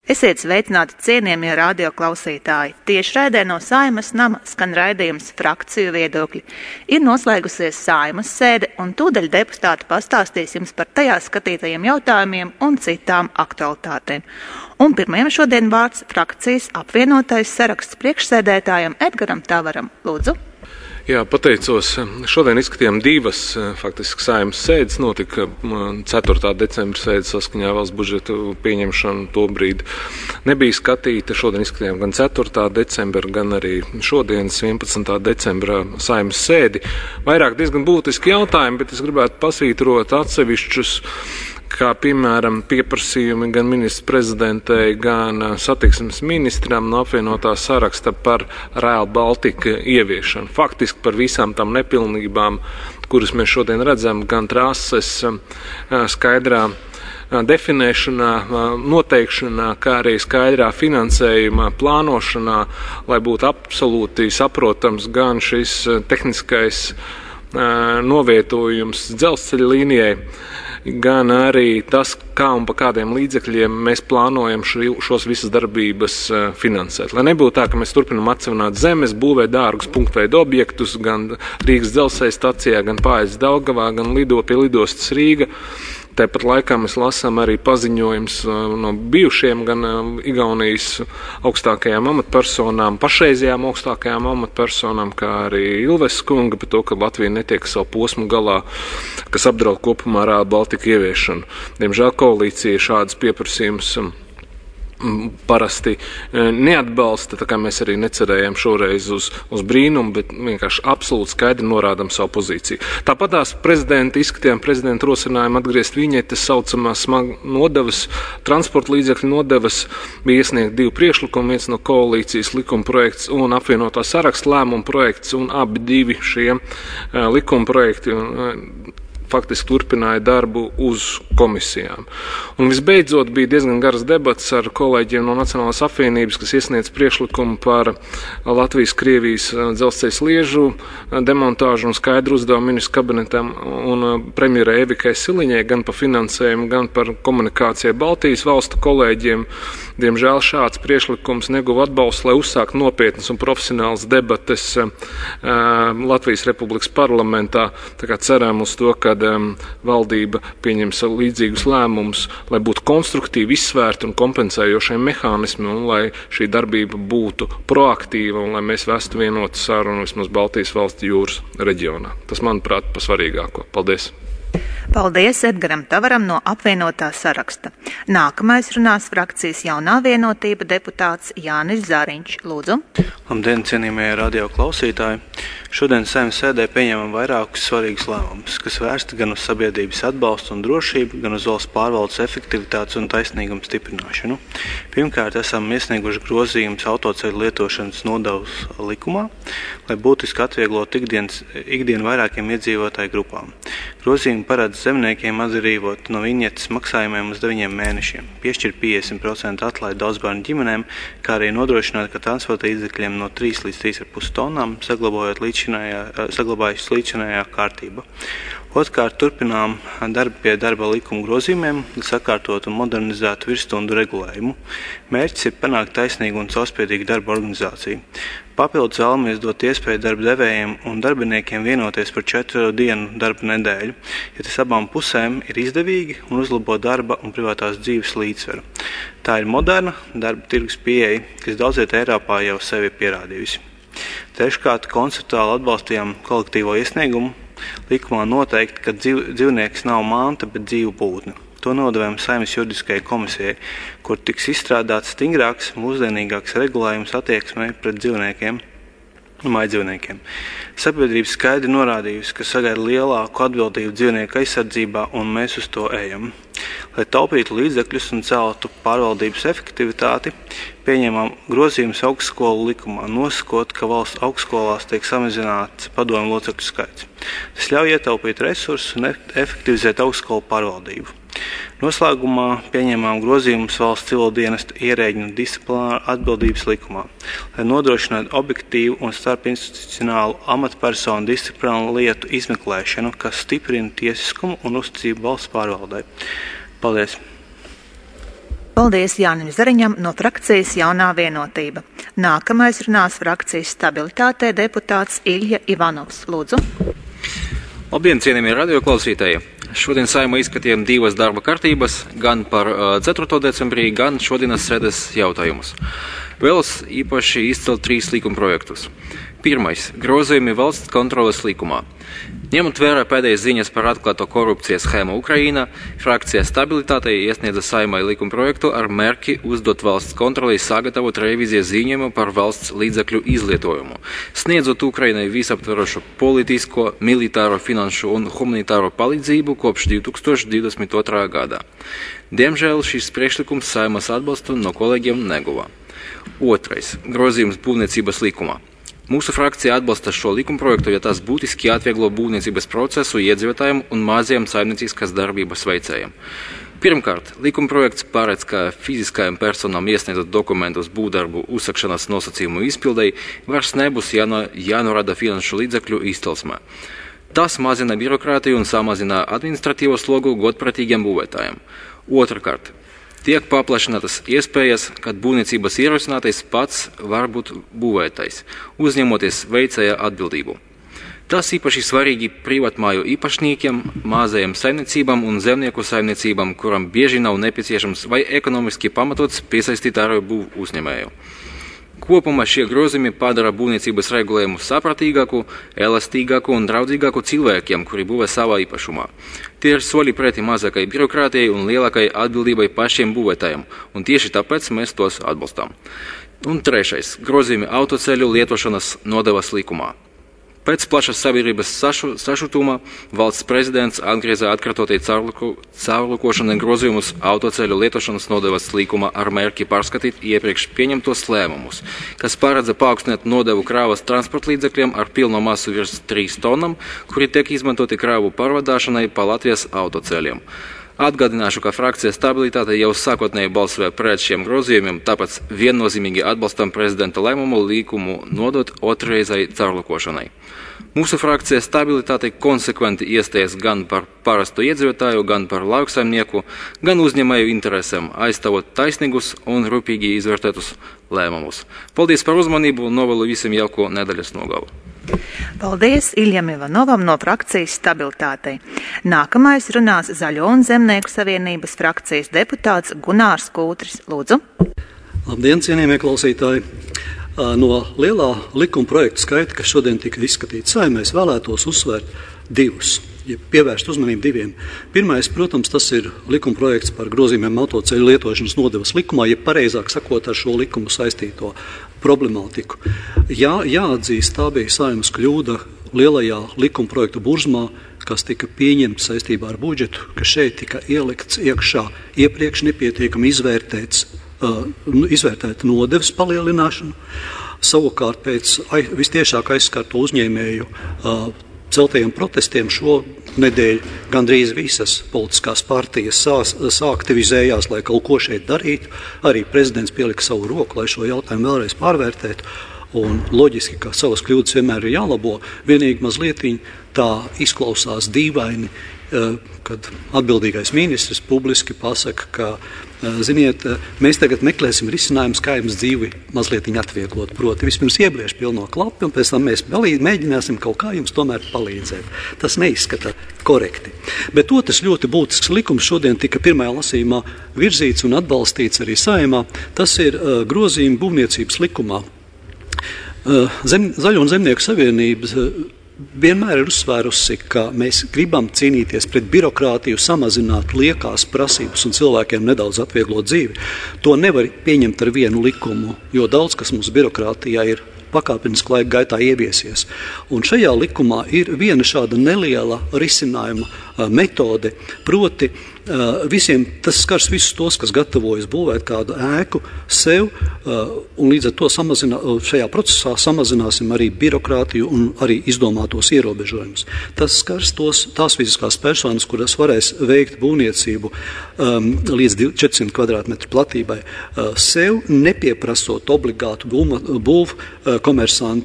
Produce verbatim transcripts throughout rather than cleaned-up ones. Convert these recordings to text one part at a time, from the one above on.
Esiet sveicināti cienījamie radioklausītāji. Tieši raidē no Saeimas nama skan raidījums Frakciju viedokļi. Ir noslēgusies Saeimas sēde, un tūdaļ deputāti pastāstīs jums par tajā skatītajiem jautājumiem un citām aktualitātēm. Un pirmajam šodien vārds frakcijas apvienotais saraksts priekšsēdētājam Edgaram Tavaram. Lūdzu. Jā, pateicos. Šodien izskatījām divas faktiski Saeimas sēdes. Notika ceturtā decembra sēdes saskaņā valsts budžeta pieņemšana tobrīd nebija skatīta. Šodien izskatījām gan ceturtā decembra, gan arī šodienas vienpadsmitā decembra Saeimas sēdi. Vairāk diezgan būtiski jautājumi, bet es gribētu pasvītrot atsevišķus, kā piemēram pieprasījumi gan ministrs prezidentei, gan satiksmes ministram no apvienotā saraksta par Rail Baltica ieviešanu. Faktiski par visām tām nepilnībām, kuras mēs šodien redzam, gan trases skaidrā definēšanā, noteikšanā, kā arī skaidrā finansējuma plānošanā, lai būtu absolūti saprotams gan šis tehniskais novietojums dzelzceļa līnijai, gan arī tas, kā un pa kādiem līdzekļiem mēs plānojam šos visas darbības finansēt. Lai nebūtu tā, ka mēs turpinam atsevināt zemes, būvēt dārgus punktveidu objektus gan Rīgas dzelzceļa stacijā, gan Pājas Daugavā, gan lido pie lidostas Rīga. Tāpat laikā mēs lasām arī paziņojums no bijušiem gan Igaunijas augstākajām amatpersonām, pašreizējām augstākajām amatpersonām, kā arī Ilves kunga par to, ka Latvija netiek savu posmu galā, kas apdraud kopumā Rail Baltica ieviešanu. Diemžēl koalīcija šādas pieprasījumus parasti neatbalsta, tā kā mēs arī necerējām šoreiz uz, uz brīnumu, bet vienkārši absolūti skaidri norādām savu pozīciju. Tāpat tās prezidenta izskatījām prezidenta rosinājumu atgriezt viņetes saucamās smag nodevas, transporta līdzekļu nodevas, bija iesniegt divi priekšlikumi, viens no koalīcijas likuma projekts un apvienotā saraksta lēmuma projekts, un abi divi šie uh, likuma projekti uh, faktiski turpināja darbu uz komisijām. Un visbeidzot bija diezgan garas debats ar kolēģiem no Nacionālās apvienības, kas iesniedz priekšlikumu par Latvijas-Krievijas dzelzceļa sliežu demontāžu un skaidru uzdevumu ministru kabinetam un premjerai Evikai Siliņai gan par finansējumu, gan par komunikācijai Baltijas valstu kolēģiem. Diemžēl šāds priekšlikums neguva atbalstu, lai uzsākt nopietnas un profesionāls debates uh, Latvijas Republikas parlamentā. Tā kā ceram uz to, ka um, valdība pieņems līdzīgus lēmumus, lai būtu konstruktīvi izsvērti un kompensējošie mehānismi, un lai šī darbība būtu proaktīva, un lai mēs vestu vienotu sarunu vismaz Baltijas valstu jūras reģionā. Tas, manuprāt, pa svarīgāko. Paldies! Paldies Edgaram Tavaram no apvienotā saraksta. Nākamais runās frakcijas Jaunā vienotība deputāts Jānis Zariņš. Lūdzu. Labdien, cienījamie radio klausītāji! Šodien Saeimas sēdē pieņemam vairākus svarīgus lēmumus, kas vērsti gan uz sabiedrības atbalstu un drošību, gan uz valsts pārvaldes efektivitātes un taisnīgumu stiprināšanu. Pirmkārt, esam iesnieguši grozījumus autoceļu lietošanas nodevas likumā, lai būtiski atvieglot ikdienas, ikdienu vairākiem iedzīvotāju grupām. Grozījumi paredz zemniekiem atbrīvot no viņetes maksājumiem uz deviņiem mēnešiem, piešķirt piecdesmit procentu atlaidi daudzbērnu ģimenēm, kā arī nodrošināt, ka transporta līdzekļiem no trīs līdz trīs ar pus tonnām saglabājot saglabājušas līdzinājā kārtība. Otrkārt, turpinām darbu pie darba likuma grozījumiem, lai sakārtotu un modernizētu virsstundu regulējumu. Mērķis ir panākt taisnīgu un caurspīdīgu darba organizāciju. Papildus vēlamies dot iespēju darba devējiem un darbiniekiem vienoties par četru dienu darba nedēļu, ja tas abām pusēm ir izdevīgi un uzlabo darba un privātās dzīves līdzsvaru. Tā ir moderna darba tirgus pieeja, kas daudziet Eiropā jau sevi pierādījusi. Treškārt, konceptuāli atbalstījām kolektīvo iesniegumu. Likumā noteikti, ka dzīv, dzīvnieks nav manta, bet dzīvu būtne. To nodevām Saeimas juridiskajai komisijai, kur tiks izstrādāts stingrāks, mūsdienīgāks regulējums attieksmei pret dzīvniekiem un mājdzīvniekiem. Sabiedrība skaidri norādījusi, ka sagaida lielāku atbildību dzīvnieku aizsardzībā, un mēs uz to ejam. Lai taupītu līdzekļus un celtu pārvaldības efektivitāti, pieņemam grozījumus augstskolu likumā, nosakot, ka valsts augstskolās tiek samazināts padomu locekļu skaits. Tas ļauj ietaupīt resursus un efektivizēt augstskolu pārvaldību. Noslēgumā pieņēmām grozījumus valsts civildienesta ierēģņu disciplināru atbildības likumā, lai nodrošinātu objektīvu un starpinstitucionālu amatpersonu disciplināru lietu izmeklēšanu, kas stiprina tiesiskumu un uzticību valsts pārvaldei. Paldies! Paldies Jānim Zariņam no frakcijas Jaunā vienotība. Nākamais runās frakcijas stabilitātē deputāts Ilja Ivanovs. Lūdzu. Labdien, cienījamie radioklausītāji! Šodien Saeimā izskatījām divas darba kārtības, gan par ceturto decembrī, gan šodienas sēdes jautājumus. Vēlos īpaši izcelt trīs likuma projektus. Pirmais – grozījumi valsts kontroles likumā. Ņemot vērā pēdējās ziņas par atklāto korupcijas schēmu Ukrainā, frakcija stabilitātei iesniedza Saeimai likuma projektu ar mērķi uzdot valsts kontrolei sagatavot revīzijas ziņojumu par valsts līdzekļu izlietojumu, sniedzot Ukrainai visaptverošu politisko, militāro, finanšu un humanitāro palīdzību kopš divi tūkstoši divdesmit otrā gada. Diemžēl šis priekšlikums Saeimas atbalstu no kolēģiem neguva. Otrais – grozījums būvniecības likumā. Mūsu frakcija atbalsta šo likumprojektu, jo tas būtiski atvieglo būvniecības procesu iedzīvotājiem un mazajiem saimniecības darbības veicējiem. Pirmkārt, likumprojekts paredz, ka fiziskajām personām iesniedzot dokumentus būvdarbu uzsakšanas nosacījumu izpildei vairs nebūs jāno, jānorada finanšu līdzekļu izcelsmē. Tas mazina birokrātiju un samazina administratīvo slogu godprātīgiem būvētājiem. Otrakārt, tiek paplašinātas iespējas, kad būvniecības ierosinātais pats var būt būvētais, uzņemoties veicēja atbildību. Tas īpaši svarīgi privātmāju īpašniekiem, mazajiem saimniecībām un zemnieku saimniecībām, kuram bieži nav nepieciešams vai ekonomiski pamatots piesaistīt ārēju būvu uzņēmēju. Kopumā šie grozījumi padara būvniecības regulējumu sapratīgāku, elastīgāku un draudzīgāku cilvēkiem, kuri būvē savā īpašumā. Tie ir soļi pretī mazākai birokrātijai un lielākai atbildībai pašiem būvētājiem, un tieši tāpēc mēs tos atbalstām. Un trešais – grozījumi autoceļu lietošanas nodevas likumā. Pēc plašas sabiedrības sašu, sašutuma valsts prezidents atgrieza atkārtotai caurlukošanai grozījumus autoceļu lietošanas nodevas likuma ar mērķi pārskatīt iepriekš pieņemtos lēmumus, kas paredza paaugstināt nodevu krāvas transportlīdzekļiem ar pilno masu virs trīs tonām, kuri tiek izmantoti krāvu pārvadāšanai pa Latvijas autoceļiem. Atgādināšu, ka frakcija stabilitāte jau sākotnēji balsoja pret šiem grozījumiem, tāpēc viennozīmīgi atbalstam prezidenta lēmumu likumu nodot otrreizai caurlukošanai. Mūsu frakcija stabilitāte konsekventi iestājas gan par parasto iedzīvotāju, gan par lauksaimnieku, gan uzņēmēju interesēm, aizstāvot taisnīgus un rūpīgi izvērtētus lēmumus. Paldies par uzmanību un novēlu visiem jauku nedēļas nogalu. Paldies Iljam Ivanovam no frakcijas stabilitātei. Nākamais runās Zaļo un Zemnieku savienības frakcijas deputāts Gunārs Kūtris. Lūdzu. Labdien, cienījamie klausītāji! No lielā likuma projekta skaita, kas šodien tika izskatīts Saeimā, es vēlētos uzsvērt divus, ja pievērst uzmanību diviem. Pirmais, protams, tas ir likuma projekts par grozījumiem autoceļu lietošanas nodevas likumā, ja pareizāk sakot ar šo likumu saistīto problemātiku. Jā, jāatzīst, tā bija Saeimas kļūda lielajā likuma projektu burzmā, kas tika pieņemts saistībā ar budžetu, ka šeit tika ielikts iekšā iepriekš nepietiekami izvērtēts Uh, izvērtēt nodevas palielināšanu. Savukārt pēc ai, vistiešāk aizskarto uzņēmēju uh, celtajiem protestiem šo nedēļu gandrīz visas politiskās partijas sās, sāktivizējās, lai kaut ko šeit darītu. Arī prezidents pielika savu roku, lai šo jautājumu vēlreiz pārvērtētu. Un loģiski, ka savas kļūdas vienmēr ir jālabo, vienīgi mazlietiņ tā izklausās dīvaini, kad atbildīgais ministrs publiski pasaka, ka, ziniet, mēs tagad meklēsim risinājumus, kā jums dzīvi mazliet atvieglot. Proti, vispirms iebliež pilno klapi, un pēc tam mēs mēģināsim kaut kā jums tomēr palīdzēt. Tas neizskata korekti. Bet otrs ļoti būtisks likums šodien tika pirmajā lasījumā virzīts un atbalstīts arī Saeimā. Tas ir uh, grozījumi būvniecības likumā. Uh, zem, Zaļo un Zemnieku savienības uh, vienmēr ir uzsvērusi, ka mēs gribam cīnīties pret birokrātiju, samazināt liekās prasības un cilvēkiem nedaudz atvieglot dzīvi. To nevar pieņemt ar vienu likumu, jo daudz kas mums birokrātijā ir pakāpeniski laika gaitā ieviesies. Un šajā likumā ir viena šāda neliela risinājuma metode, proti visiem, tas skars visus tos, kas gatavojas būvēt kādu ēku sev, un līdz ar to samazina, šajā procesā samazināsim arī birokrātiju un arī izdomātos ierobežojumus. Tas skars tos, tās fiziskās personas, kuras varēs veikt būvniecību um, līdz četrsimt kvadrātmetru platībai, uh, sev nepieprasot obligātu būvu uh, komersantu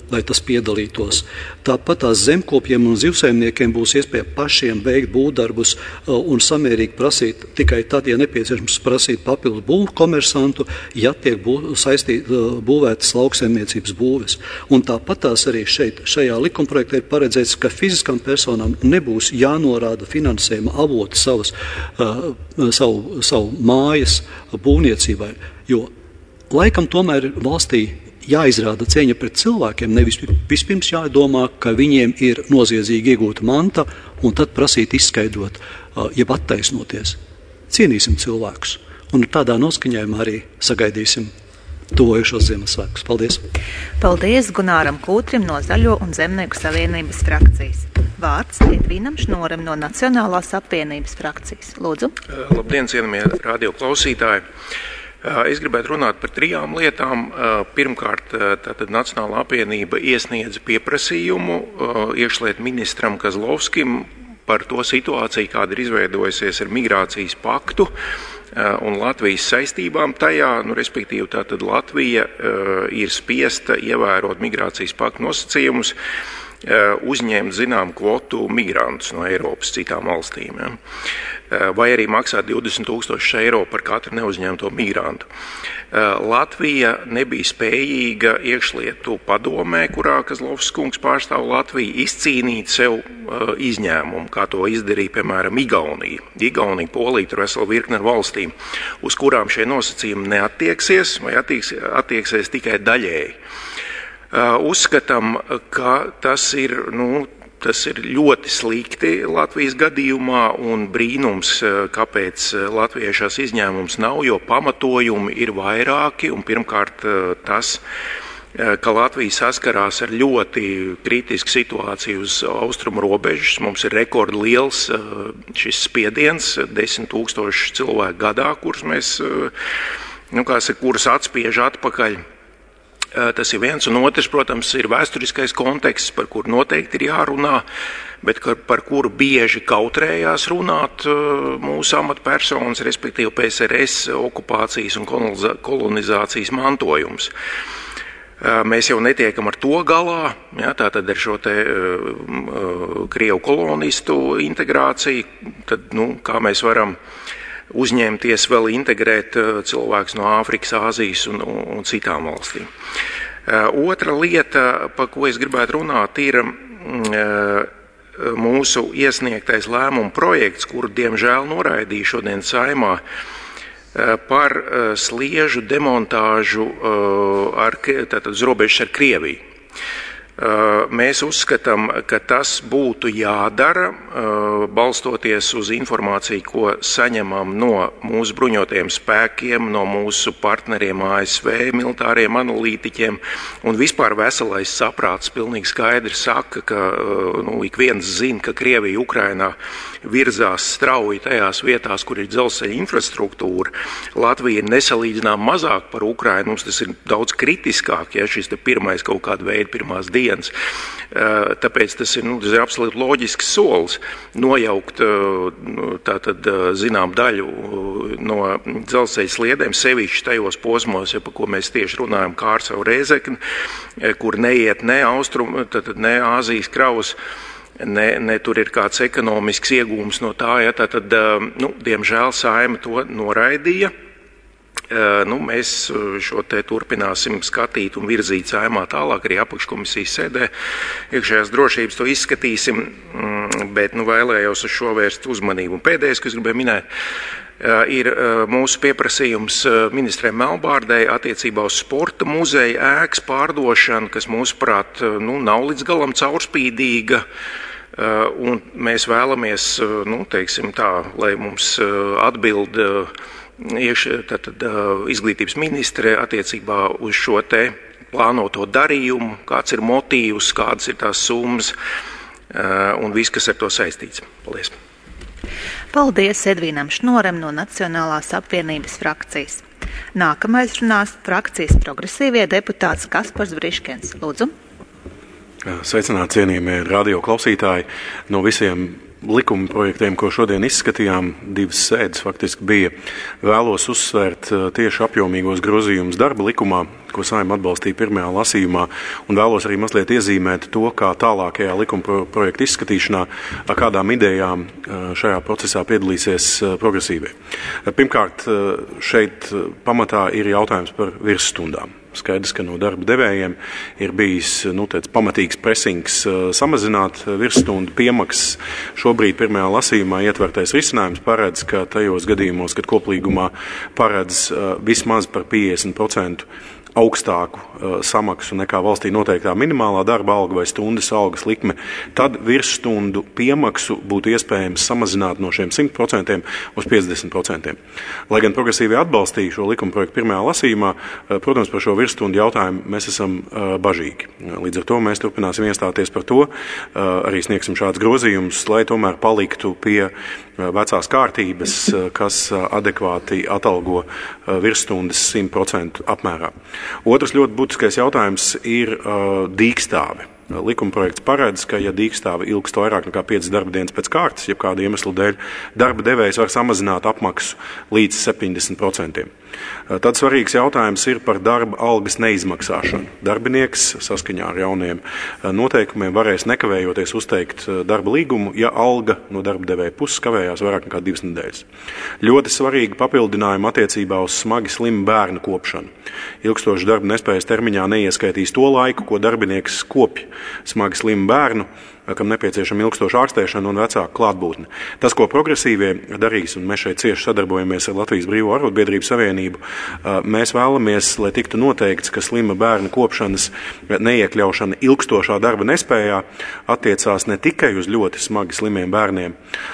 lai tas piedalītos. Tāpat tās zemkopiem un zivsaimniekiem būs iespēja pašiem veikt būvdarbus un samērīgi prasīt tikai tad, ja nepieciešams prasīt papildus būvu komersantu, ja tiek bū, saistīt, būvētas lauksaimniecības būves. Un tāpat tās arī šeit, šajā likumprojektā ir paredzēts, ka fiziskām personām nebūs jānorāda finansējuma avoti savas, uh, savu, savu mājas būvniecībai, jo laikam tomēr valstī jāizrāda cieņa pret cilvēkiem, nevis vispirms jādomā, ka viņiem ir noziedzīgi iegūta manta, un tad prasīt izskaidrot, jeb attaisnoties. Cienīsim cilvēkus, un tādā noskaņojumā arī sagaidīsim tuvojušos Ziemassvētkus. Paldies! Paldies Gunāram Kūtrim no Zaļo un Zemnieku savienības frakcijas. Vārds Edvīnam Šnoram no Nacionālās apvienības frakcijas. Lūdzu. Labdien, cienījamie radio klausītāji! Es gribētu runāt par trijām lietām. Pirmkārt, tātad Nacionālā apvienība iesniedza pieprasījumu iekšlietu ministram Kazlovskim par to situāciju, kāda ir izveidojusies ar migrācijas paktu un Latvijas saistībām tajā, nu, respektīvi tātad Latvija ir spiesta ievērot migrācijas paktu nosacījumus, uzņemt zinām kvotu migrantus no Eiropas citām valstīm. Ja? Vai arī maksāt divdesmit tūkstoši eiro par katru neuzņemto migrantu. Latvija nebija spējīga iekšlietu padomē, kurā Kazlovskis kungs pārstāv Latviju, izcīnīt sev izņēmumu, kā to izdarīja, piemēram, Igaunija. Igaunija, Polija, tur vesela virkne ar valstīm, uz kurām šie nosacījumi neattieksies vai attieks, attieksies tikai daļēji. Uzskatām, ka tas ir, nu, tas ir ļoti slikti Latvijas gadījumā un brīnums, kāpēc Latvijai šās izņēmums nav, jo pamatojumi ir vairāki un pirmkārt tas, ka Latvija saskarās ar ļoti kritisku situāciju uz austrumu robežas. Mums ir rekordi liels šis spiediens, desmit tūkstoši cilvēku gadā, kurus mēs, nu, kā saka, kurus atspiež atpakaļ. Tas ir viens, un otrs, protams, ir vēsturiskais konteksts, par kuru noteikti ir jārunā, bet par kuru bieži kautrējās runāt mūsu amatpersonas, respektīvi P S R S okupācijas un kolonizācijas mantojums. Mēs jau netiekam ar to galā, ja, tātad ar šo te uh, Krievu kolonistu integrāciju, tad, nu, kā mēs varam uzņemties vēl integrēt cilvēkus no Āfrikas, Āzijas un, un, un citām valstīm. Otra lieta, par ko es gribētu runāt, ir mūsu iesniegtais lēmuma projekts, kuru diemžēl noraidīja šodien Saeimā, par sliežu demontāžu ar, tātad uz robežas ar Krieviju. Mēs uzskatām, ka tas būtu jādara, balstoties uz informāciju, ko saņemam no mūsu bruņotajiem spēkiem, no mūsu partneriem A S V, militāriem analītiķiem, un vispār veselais saprāts pilnīgi skaidri saka, ka nu, ik viens zina, ka Krievija Ukrainā virzās strauji tajās vietās, kur ir dzelzceļa infrastruktūra. Latvija ir nesalīdzinām mazāk par Ukrainu, mums tas ir daudz kritiskāk, ja šis te pirmais kaut kāda veida pirmās dienas. Tāpēc tas ir, nu, tas ir absolūti loģisks solis nojaukt tātad zinām daļu no dzelzceļa sliedēm, sevišķi tajos posmos, ja, par ko mēs tieši runājam, Kārsavu Rēzekni, kur neiet ne Austrum, tātad ne Āzijas kravas, ne, ne tur ir kāds ekonomisks iegūms no tā, ja, tātad, nu, diemžēl Saeima to noraidīja. Nu, mēs šo te turpināsim skatīt un virzīt Saeimā tālāk, arī apakškomisijas sēdē. Iekšējās drošības to izskatīsim, bet nu, vēlējos uz šo vērst uzmanību. Un pēdējais, ko es gribēju minēt, ir mūsu pieprasījums ministrē Melbārdei attiecībā uz sporta muzeja ēkas pārdošanu, kas mūsuprāt nu, nav līdz galam caurspīdīga. Un mēs vēlamies, nu, teiksim tā, lai mums atbild Iekš, tātad, izglītības ministre attiecībā uz šo te plānoto darījumu, kāds ir motīvs, kādas ir tās summas un viss, kas ar to saistīts. Paldies! Paldies Edvīnam Šnoram no Nacionālās apvienības frakcijas. Nākamais runās frakcijas progresīvie deputāts Kaspars Briškens. Lūdzu. Sveicināti cienījamie radio klausītāji. No visiem likuma projektiem, ko šodien izskatījām, divas sēdes faktiski bija, vēlos uzsvērt tieši apjomīgos grozījumus darba likumā, ko Saeima atbalstīja pirmajā lasījumā, un vēlos arī mazliet iezīmēt to, kā tālākajā likuma projekta izskatīšanā, ar kādām idejām šajā procesā piedalīsies progresīvie. Pirmkārt, šeit pamatā ir jautājums par virsstundām. Skaidrs, ka no darba devējiem ir bijis nu, tāds pamatīgs presings samazināt virsstundu piemaksas. Šobrīd pirmajā lasījumā ietvertais risinājums paredz, ka tajos gadījumos, kad koplīgumā paredz vismaz par piecdesmit procentu augstāku uh, samaksu nekā valstī noteiktā minimālā darba alga vai stundas algas likme, tad virsstundu piemaksu būtu iespējams samazināt no šiem simt procentiem uz piecdesmit procentiem. Lai gan progresīvi atbalstīja šo likumprojektu pirmajā lasījumā, uh, protams, par šo virsstundu jautājumu mēs esam uh, bažīgi. Līdz ar to mēs turpināsim iestāties par to, uh, arī sniegsim šādus grozījumus, lai tomēr paliktu pie vecās kārtības, kas adekvāti atalgo virsstundas simt procentu apmērā. Otrs ļoti būtiskais jautājums ir uh, dīkstāve. Likumprojekts paredz, ka ja dīkstāve ilgst vairāk nekā piecas darba dienas pēc kārtas, jeb kāda iemesla dēļ, darba devējs var samazināt apmaksu līdz septiņdesmit procentiem. Tad svarīgs jautājums ir par darba algas neizmaksāšanu. Darbinieks saskaņā ar jauniem noteikumiem varēs nekavējoties uzteikt darba līgumu, ja alga no darba devēja puses kavējās vairāk nekā divas nedēļas. Ļoti svarīgi papildinājumi attiecībā uz smagi slimu bērnu kopšanu. Ilgstoši darba nespējas termiņā neieskaitīs to laiku, ko darbinieks kopj smagi slimu bērnu, kam nepieciešama ilgstoša ārstēšana un vecāku klātbūtne. Tas, ko progresīvie darīs, un mēs šeit cieši sadarbojamies ar Latvijas Brīvo arotbiedrību savienību, mēs vēlamies, lai tiktu noteikts, ka slima bērna kopšanas neiekļaušana ilgstošā darba nespējā attiecās ne tikai uz ļoti smagi slimiem bērniem,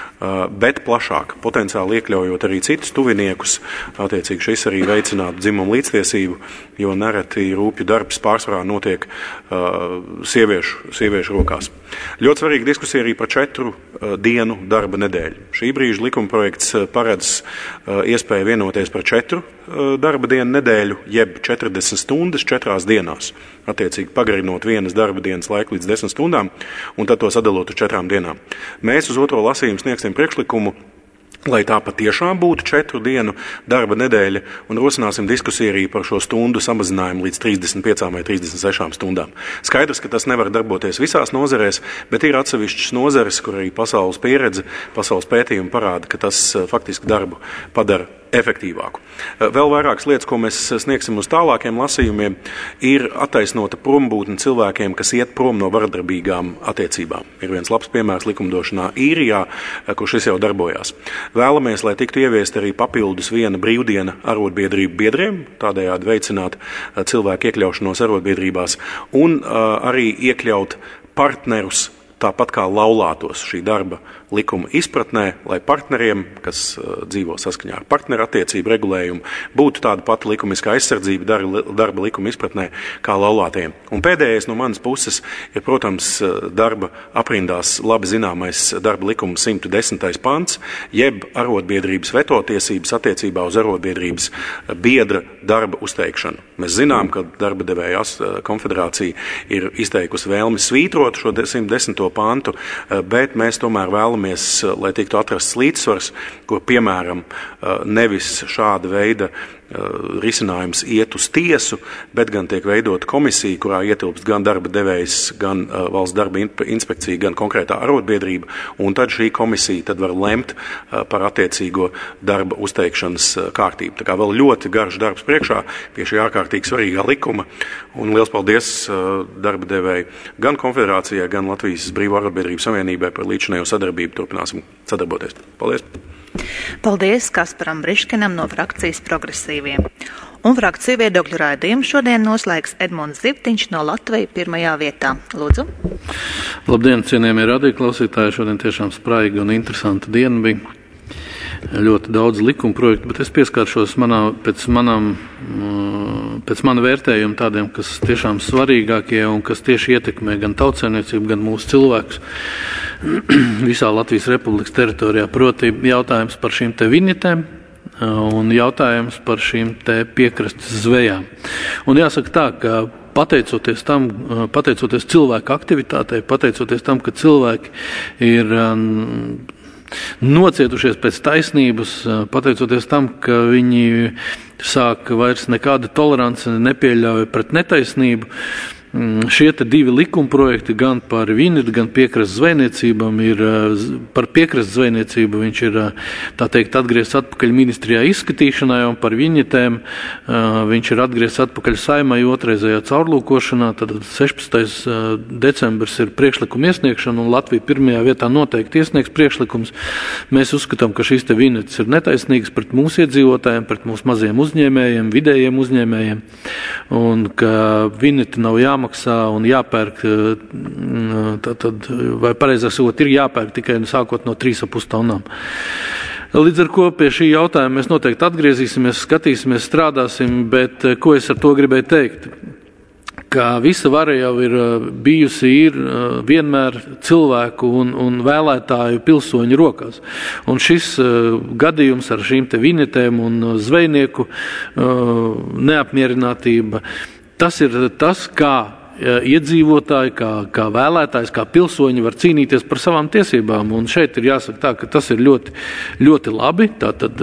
bet plašāk, potenciāli iekļaujot arī citus tuviniekus. Attiecīgi šis arī veicinātu dzimumu līdztiesību, jo nereti rūpju darbs pārsvarā notiek uh, sieviešu, sieviešu rokās. Ļoti svarīga diskusija arī par četru uh, dienu darba nedēļu. Šī brīža likumprojekts paredz uh, iespēju vienoties par četru uh, darba dienu nedēļu, jeb četrdesmit stundas četrās dienās. Attiecīgi pagarinot vienas darba dienas laiku līdz desmit stundām, un tad to sadalot uz četrām dienām. Mēs uz otro lasījumu sniegsim priekšlikumu, lai tā patiešām būtu četru dienu darba nedēļa, un rosināsim diskusiju arī par šo stundu samazinājumu līdz trīsdesmit piecām vai trīsdesmit sešām stundām. Skaidrs, ka tas nevar darboties visās nozarēs, bet ir atsevišķas nozares, kur arī pasaules pieredze, pasaules pētījumi parāda, ka tas faktiski darbu padara efektīvāku. Vēl vairākas lietas, ko mēs sniegsim uz tālākiem lasījumiem, ir attaisnota prombūtne cilvēkiem, kas iet prom no vardarbīgām attiecībām. Ir viens labs piemērs likumdošanā Īrijā, kur šis jau darbojās. Vēlamies, lai tiktu ieviest arī papildus viena brīvdiena arotbiedrību biedriem, tādējādi veicināt cilvēku iekļaušanos arotbiedrībās un uh, arī iekļaut partnerus tāpat kā laulātos šī darba likuma izpratnē, lai partneriem, kas uh, dzīvo saskaņā ar partneru attiecību regulējumu, būtu tāda pati likumiskā aizsardzība darba, darba likuma izpratnē kā laulātiem. Un pēdējais no manas puses ir, protams, darba aprindās labi zināmais darba likuma simt desmitais pants, jeb arotbiedrības veto tiesības attiecībā uz arotbiedrības biedra darba uzteikšanu. Mēs zinām, ka darba devēja konfederācija ir izteikusi vēlmi svītrot šo simt desmito pantu, bet mēs tomēr vēlamies, lai tiktu atrasts līdzsvars, kur, piemēram, nevis šāda veida risinājums iet uz tiesu, bet gan tiek veidota komisija, kurā ietilpst gan darba devējs, gan uh, valsts darba inspekcija, gan konkrētā arotbiedrība, un tad šī komisija tad var lemt uh, par attiecīgo darba uzteikšanas uh, kārtību. Tā kā vēl ļoti garš darbs priekšā pie šī ārkārtīgi svarīgā likuma, un liels paldies uh, darba devēju gan konfederācijai, gan Latvijas Brīvo arotbiedrību savienībai par līdzinējo sadarbību. Turpināsim sadarboties. Paldies! Paldies Kasparam Briškinam no frakcijas progresīviem. Un frakciju viedokļu raidījumu šodien noslēgs Edmunds Zivtiņš no Latvijas pirmajā vietā. Lūdzu. Labdien, cienījamie radioklausītāji. Šodien tiešām spraiga un interesanta diena bija. Ļoti daudz likuma projektu, bet es pieskāršos manā, pēc, manām, pēc mana vērtējuma tādiem, kas tiešām svarīgākie un kas tieši ietekmē gan tautsaimniecību, gan mūsu cilvēkus visā Latvijas Republikas teritorijā. Proti jautājums par šīm te viņetēm un jautājums par šīm te piekrastes zvejām. Un jāsaka tā, ka pateicoties tam, pateicoties cilvēku aktivitātei, pateicoties tam, ka cilvēki ir nocietušies pēc taisnības, pateicoties tam, ka viņi sāk vairs nekāda tolerance nepieļauj pret netaisnību. Šie te divi likumprojekti gan par vinitu, gan piekrastes zvejniecībām ir, par piekrastes zvejniecību viņš ir, tā teikt, atgriezts atpakaļ ministrijā izskatīšanai, un par vinitēm viņš ir atgriezts atpakaļ Saeimai otrreizējā caurlūkošanā, tad sešpadsmitais decembris ir priekšlikuma iesniegšana, un Latvija pirmajā vietā noteikti iesniegs priekšlikums. Mēs uzskatām, ka šīs te vinitas ir netaisnīgas pret mūsu iedzīvotājiem, pret mūsu maziem uzņēmējiem, vidējiem uzņēmējiem, un ka vinita nav jāmaksā un jāpērk, tad, vai pareizāk sakot, ir jāpērk tikai sākot no trīs ar pus tonnām. Līdz ar ko pie šī jautājuma mēs noteikti atgriezīsimies, skatīsimies, strādāsim, bet ko es ar to gribēju teikt? Ka visa vara jau ir bijusi ir vienmēr cilvēku un, un vēlētāju pilsoņu rokās. Un šis gadījums ar šīm te vinetēm un zvejnieku neapmierinātība, tas ir tas, kā iedzīvotāji, kā, kā vēlētājs, kā pilsoņi var cīnīties par savām tiesībām. Un šeit ir jāsaka tā, ka tas ir ļoti, ļoti labi. Tātad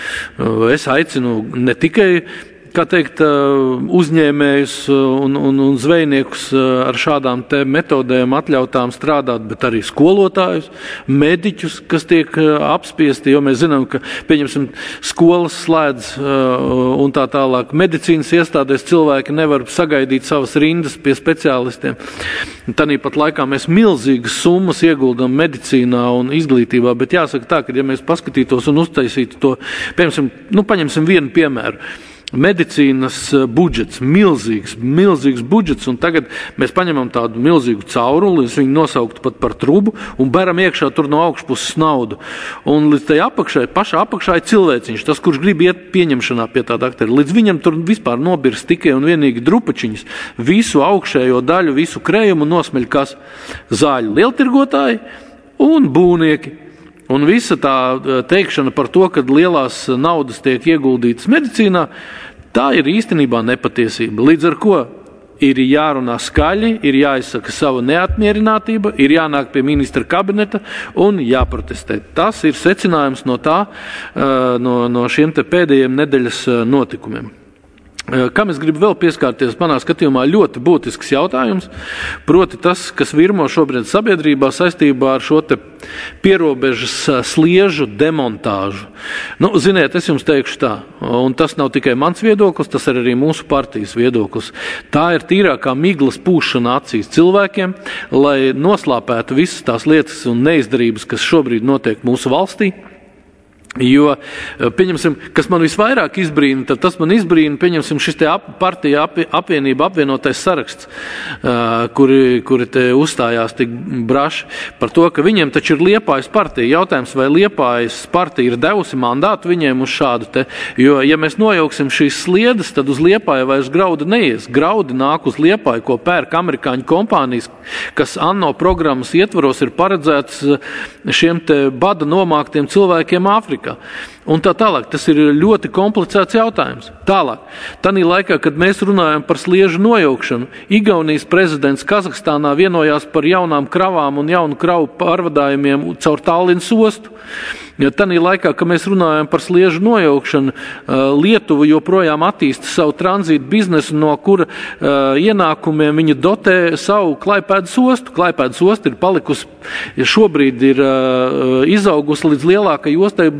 es aicinu ne tikai, kā teikt, uzņēmējus un, un, un zvejniekus ar šādām te metodēm atļautām strādāt, bet arī skolotājus, mediķus, kas tiek apspiesti, jo mēs zinām, ka, pieņemsim, skolas slēdz un tā tālāk medicīnas iestādēs cilvēki nevar sagaidīt savas rindas pie speciālistiem. Tanīpat laikā mēs milzīgas summas ieguldam medicīnā un izglītībā, bet jāsaka tā, ka ja mēs paskatītos un uztaisītu to, piemēram, nu, paņemsim vienu piemēru. Medicīnas budžets, milzīgs, milzīgs budžets, un tagad mēs paņemam tādu milzīgu cauruli, es viņu nosauktu pat par trubu, un beram iekšā tur no augšpuses naudu. Un līdz tai apakšai, pašā apakšā ir cilvēciņš, tas, kurš grib iet pieņemšanā pie tā daktera. Līdz viņam tur vispār nobirst tikai un vienīgi drupačiņas, visu augšējo daļu, visu krējumu nosmeļ kas zāļu lieltirgotāji un būvnieki. Un visa tā teikšana par to, ka lielās naudas tiek ieguldītas medicīnā, tā ir īstenībā nepatiesība. Līdz ar ko ir jārunā skaļi, ir jāizsaka sava neapmierinātība, ir jānāk pie ministra kabineta un jāprotestē. Tas ir secinājums no tā, no, no šiem te pēdējiem nedēļas notikumiem. Kam es gribu vēl pieskārties, manā skatījumā ļoti būtisks jautājums, proti tas, kas virmo šobrīd sabiedrībā saistībā ar šo te pierobežas sliežu demontāžu. Nu, ziniet, es jums teikšu tā, un tas nav tikai mans viedoklis, tas ir arī mūsu partijas viedoklis. Tā ir tīrākā miglas pūšana acīs cilvēkiem, lai noslāpētu visas tās lietas un neizdarības, kas šobrīd notiek mūsu valstī. Jo, pieņemsim, kas man visvairāk izbrīna, tad tas man izbrīna, pieņemsim, šis te ap, partija ap, apvienība apvienotais saraksts, uh, kuri, kuri te uzstājās tik braši par to, ka viņiem taču ir Liepājas partija. Jautājums, vai Liepājas partija ir devusi mandātu viņiem uz šādu te, jo, ja mēs nojauksim šīs sliedas, tad uz Liepāju vairs graudu neies. Graudi nāk uz Liepāju, ko pērk amerikāņu kompānijas, kas anno programmas ietvaros ir paredzēts šiem te bada nomāktiem cilvēkiem Āfrikā. Un tā tālāk, tas ir ļoti komplicēts jautājums. Tālāk, tanī laikā, kad mēs runājam par sliežu nojaukšanu, Igaunijas prezidents Kazahstānā vienojās par jaunām kravām un jaunu kravu pārvadājumiem caur Tallinas ostu. Ja tanī laikā, kad mēs runājam par sliežu nojaukšanu, Lietuva joprojām attīsta savu tranzītu biznesu, no kura uh, ienākumiem viņa dotē savu Klaipēdas ostu. Klaipēdas osta ir palikusi, ja šobrīd ir uh, izaugusi līdz lielākai ostai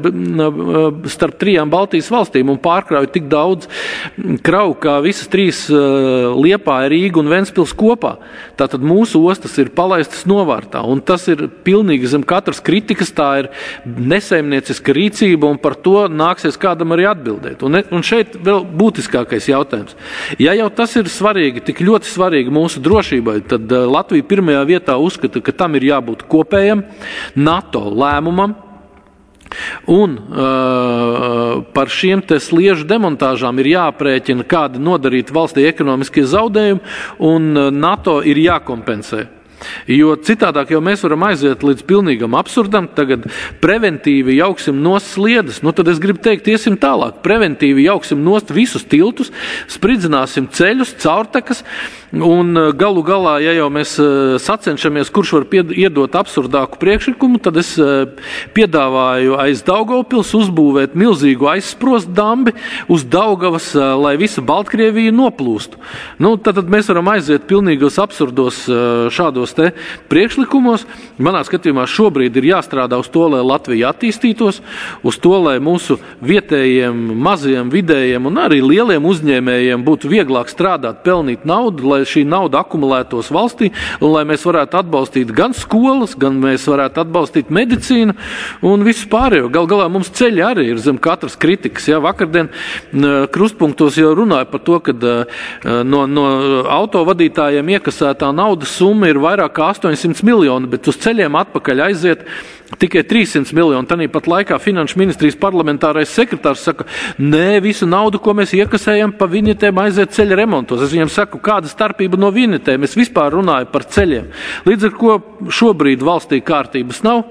starp trijām Baltijas valstīm un pārkrauj tik daudz kravu, kā visas trīs uh, Liepāja, Rīga un Ventspils kopā. Tātad mūsu ostas ir palaistas novārtā, un tas ir pilnīgi zem katras kritikas, tā ir nesaimnieciska rīcība, un par to nāksies kādam arī atbildēt. Un, un šeit vēl būtiskākais jautājums. Ja jau tas ir svarīgi, tik ļoti svarīgi mūsu drošībai, tad Latvija pirmajā vietā uzskata, ka tam ir jābūt kopējam NATO lēmumam, un uh, par šiem te sliežu demontāžām ir jāaprēķina, kādi nodarīt valstī ekonomiskie zaudējumi, un NATO ir jākompensē. Jo citādāk jau mēs varam aiziet līdz pilnīgam absurdam, tagad preventīvi jauksim nost sliedes, nu tad es gribu teikt, iesim tālāk, preventīvi jauksim nost visus tiltus, spridzināsim ceļus, caurtekas, un galu galā, ja jau mēs sacenšamies, kurš var pied, iedot absurdāku priekšlikumu, tad es piedāvāju aiz Daugavpils uzbūvēt milzīgu aizsprost dambi uz Daugavas, lai visa Baltkrievija noplūstu. Nu, tad, tad mēs varam aiziet pilnīgos absurdos šādos te priekšlikumos. Manā skatījumā šobrīd ir jāstrādā uz to, lai Latvija attīstītos, uz to, lai mūsu vietējiem, maziem, vidējiem un arī lieliem uzņēmējiem būtu vieglāk strādāt, pelnīt naudu, lai šī nauda akumulētos valstī un lai mēs varētu atbalstīt gan skolas, gan mēs varētu atbalstīt medicīnu un visu pārējo. Gal galā mums ceļi arī ir zem katras kritikas. Ja? Vakardien krustpunktos jau runāja par to, ka no, no autovadītājiem iekasētā naudas summa ir vairāk kā astoņsimt miljoni, bet uz ceļiem atpakaļ aiziet tikai trīssimti miljoni. Tāpat laikā Finanšu ministrijas parlamentārais sekretārs saka, nē, visu naudu, ko mēs iekasējam pa viņetēm, aiziet ceļa remontos. Es viņiem saku, kāda starpība no viņetēm. Es vispār runāju par ceļiem. Līdz ar ko šobrīd valstī kārtības nav.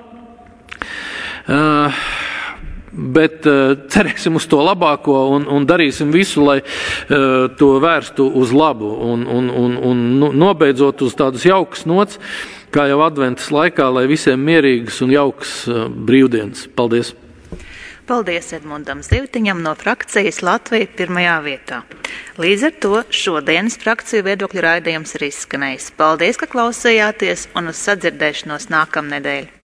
Uh, Bet uh, cerēsim uz to labāko un, un darīsim visu, lai uh, to vērstu uz labu un, un, un, un nu, nobeidzot uz tādas jaukas nots, kā jau adventas laikā, lai visiem mierīgas un jaukas uh, brīvdienas. Paldies! Paldies Edmundam Zivtiņam no frakcijas Latvija pirmajā vietā. Līdz ar to šodienas frakciju viedokļu raidījums ir izskanējis. Paldies, ka klausījāties un uz sadzirdēšanos nākamnedēļ!